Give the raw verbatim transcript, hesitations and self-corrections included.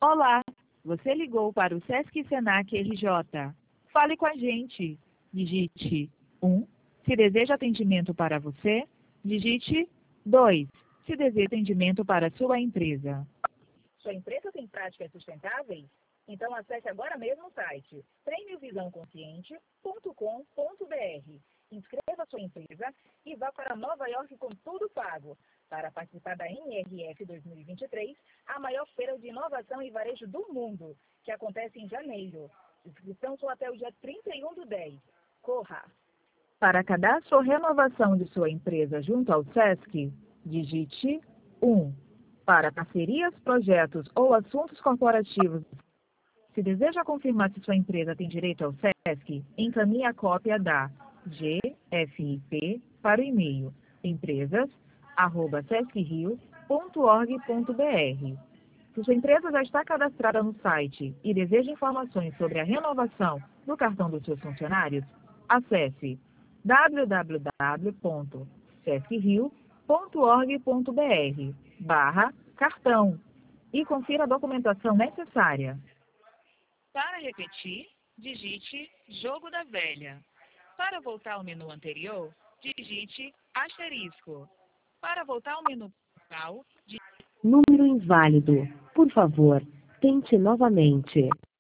Olá, você ligou para o Sesc Senac R J. Fale com a gente. Digite um. Se deseja atendimento para você, digite dois. Se deseja atendimento para sua empresa. Sua empresa tem práticas sustentáveis? Então acesse agora mesmo o site prêmio visão consciente ponto com ponto br. Inscreva sua empresa e vá para Nova York com tudo pago, para participar da N R F dois mil e vinte e três, a maior feira de inovação e varejo do mundo, que acontece em janeiro. Inscrição só até o dia trinta e um do dez. Corra! Para cadastro ou renovação de sua empresa junto ao Sesc, digite um. Para parcerias, projetos ou assuntos corporativos, se deseja confirmar se sua empresa tem direito ao Sesc, encaminhe a cópia da G F I P para o e-mail empresas arroba sesc rio ponto org ponto br. Se sua empresa já está cadastrada no site e deseja informações sobre a renovação do cartão dos seus funcionários, acesse w w w ponto sesc rio ponto org ponto br barra cartão e confira a documentação necessária. Para repetir, digite Jogo da Velha. Para voltar ao menu anterior, digite asterisco. Para voltar ao menu principal, digite... Número inválido. Por favor, tente novamente.